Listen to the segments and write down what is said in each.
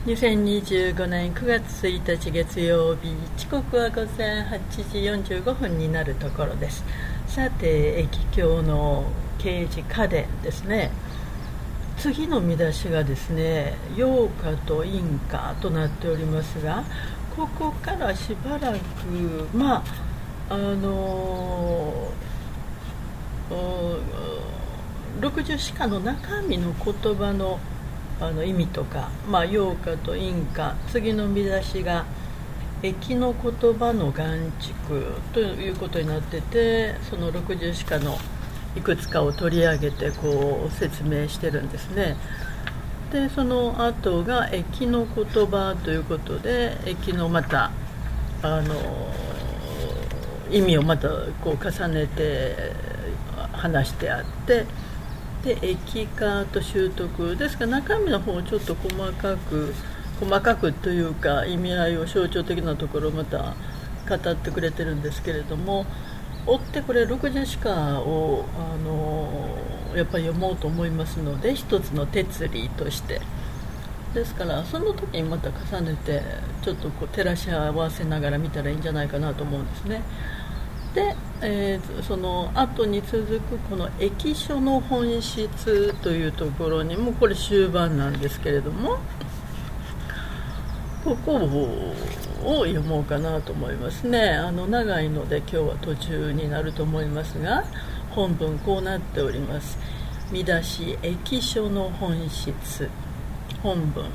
2025年9月1日月曜日、時刻は午前8時45分になるところです。さて、駅境の掲示家電ですね。次の見出しがですね、陽花と陰花となっておりますが、ここからしばらく60詩歌の中身の言葉の意味とか、陽花と陰花、次の見出しが駅の言葉の眼蓄ということになってて、その60詩歌のいくつかを取り上げてこう説明してるんですね。でその後が駅の言葉ということで、駅のまた意味をまたこう重ねて話してあって、で駅化と習得ですから、中身の方をちょっと細かくというか、意味合いを象徴的なところをまた語ってくれてるんですけれども、追ってこれ60詩歌をやっぱり読もうと思いますので、一つの哲理としてですから、その時にまた重ねてちょっとこう照らし合わせながら見たらいいんじゃないかなと思うんですね。で、その後に続くこの駅書の本質というところにも、これ終盤なんですけれども、ここを読もうかなと思いますね。長いので今日は途中になると思いますが、本文こうなっております。見出し、駅書の本質。本文、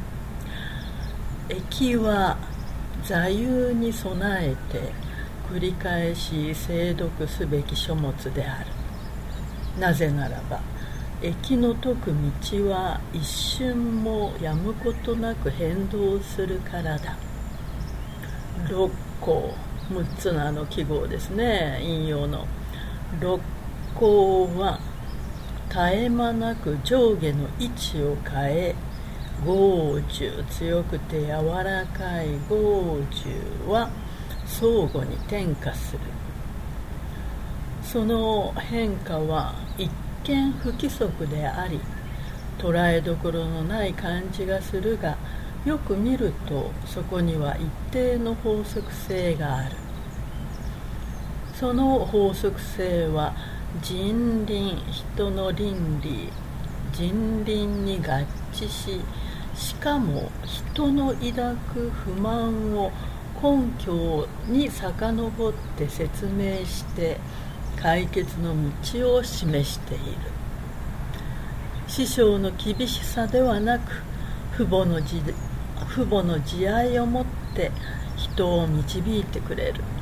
駅は座右に備えて繰り返し精読すべき書物である。なぜならば、駅の説く道は一瞬もやむことなく変動するからだ。六項、6つの記号ですね、引用の。六項は絶え間なく上下の位置を変え、剛柔、強くて柔らかい剛柔は相互に転化する。その変化は一見不規則であり、捉えどころのない感じがするが、よく見るとそこには一定の法則性がある。その法則性は人倫、人の倫理、人倫に合致し、しかも人の抱く不満を根拠に遡って説明して解決の道を示している。師匠の厳しさではなく、父母の慈愛をもって人を導いてくれる。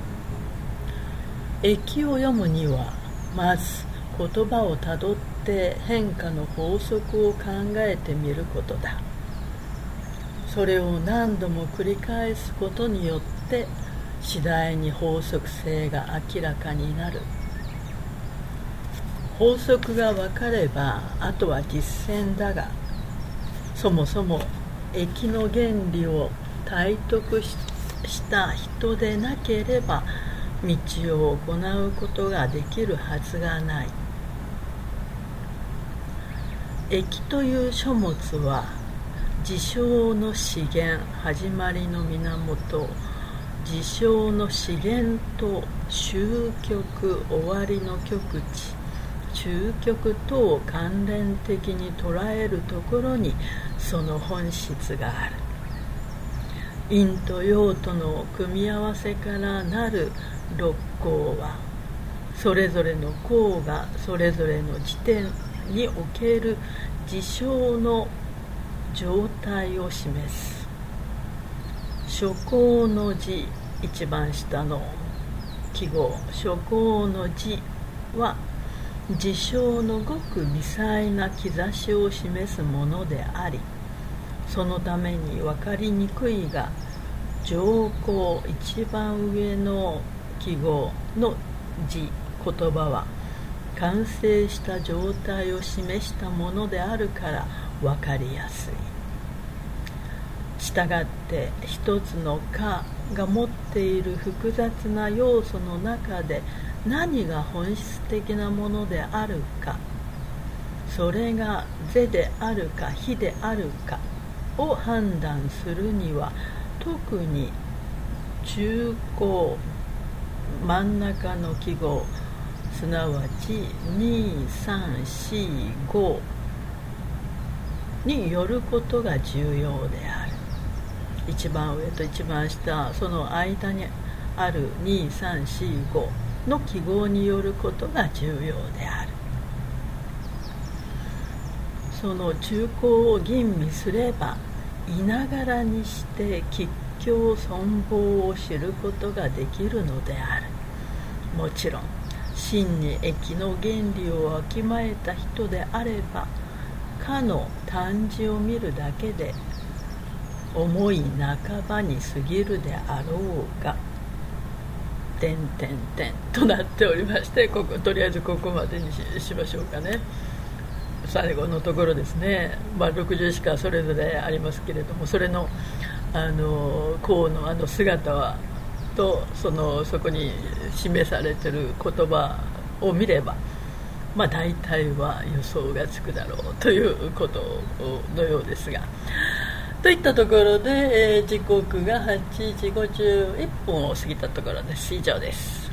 駅を読むには、まず言葉をたどって変化の法則を考えてみることだ。それを何度も繰り返すことによって次第に法則性が明らかになる。法則が分かればあとは実践だが、そもそも駅の原理を体得した人でなければ道を行うことができるはずがない。駅という書物は事象の始源、始まりの源、事象の始源と終局、終わりの極地、中極とを関連的に捉えるところにその本質がある。陰と陽との組み合わせからなる六項は、それぞれの項がそれぞれの時点における事象の状態を示す。初項の字、一番下の記号、初項の字は事象のごく微細な兆しを示すものであり、そのために分かりにくいが、上項、一番上の記号の字、言葉は完成した状態を示したものであるから分かりやすい。したがって一つの科が持っている複雑な要素の中で何が本質的なものであるか、それが是であるか非であるかを判断するには特に中高真ん中の記号すなわち2345によることが重要である。一番上と一番下その間にある2345の記号によることが重要である。その中高を吟味すればいながらにして吉凶存亡を知ることができるのである。もちろん真に易の原理をわきまえた人であればかの漢字を見るだけで思い半ばに過ぎるであろうがとなっておりまして、とりあえずここまでに しましょうかね。最後のところですね、60しかそれぞれありますけれども、それの項の姿はとそこに示されている言葉を見れば、大体は予想がつくだろうということのようですが、といったところで、時刻が8時51分を過ぎたところです。以上です。